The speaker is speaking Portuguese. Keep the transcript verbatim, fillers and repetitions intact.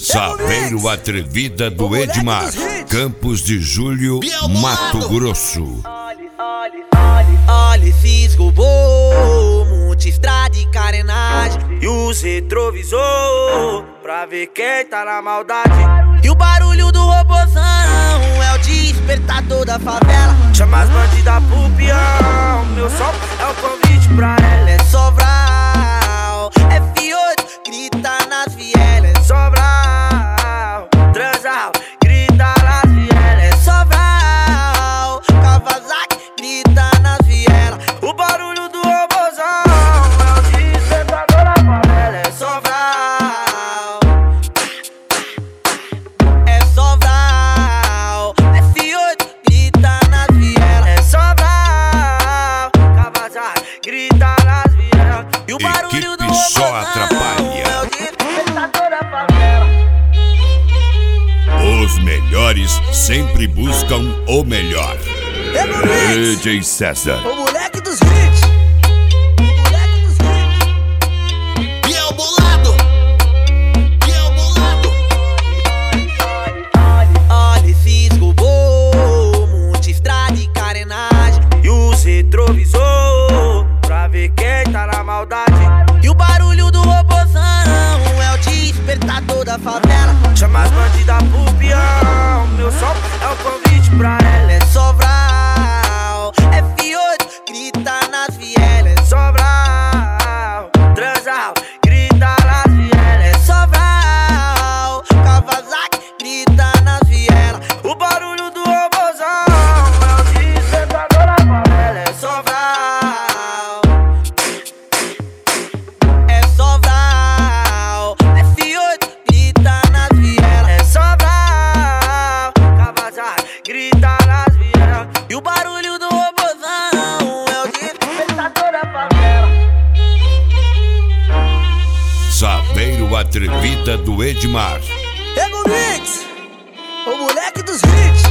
Saveiro Atrevida do Edmar, Campos de Julho, Mato Grosso. Olhe, olhe, olhe, olhe, fisgo bom, multistrada e carenagem. E os retrovisor, pra ver quem tá na maldade. E o barulho do robozão é o despertador da favela. Chama as bandidas pro peão, meu som é o convite pra ela. É Sobral, F oito, grita nas vielas. É Sobral, Transal, grita nas vielas. É Sobral, Kawasaki, grita nas vielas. O barulho do robozão é o despertador da favela. É Sobral, é Sobral, F oito, grita nas vielas. É Sobral, Kawasaki, grita nas vielas. E o barulho do Equipe só robozão atrapalha. é o despertador da favela. Os melhores sempre buscam o melhor. D J César. O moleque dos hits. O moleque dos hits. E é o bolado. E é o bolado. Olhe, olhe, olhe, fisgo bom, multistrada e carenagem. E os retrovisor, pra ver quem tá na maldade. E o barulho do robozão é o despertador da favela. Chama as bandidas pro peão, meu som é o convite pra ela. É Sobral, F oito, grita nas vielas. É Sobral, Transal, grita nas vielas. É Sobral, Kawasaki, grita nas vielas. O barulho do robozão é o despertador da favela. É Sobral, é Sobral, F oito, grita nas vielas. É Sobral, Kawasaki, grita nas vielas. E o barulho do robozão é o despertador da favela. Saveiro Atrevida do Edmar. Ego Mix, o moleque dos hits.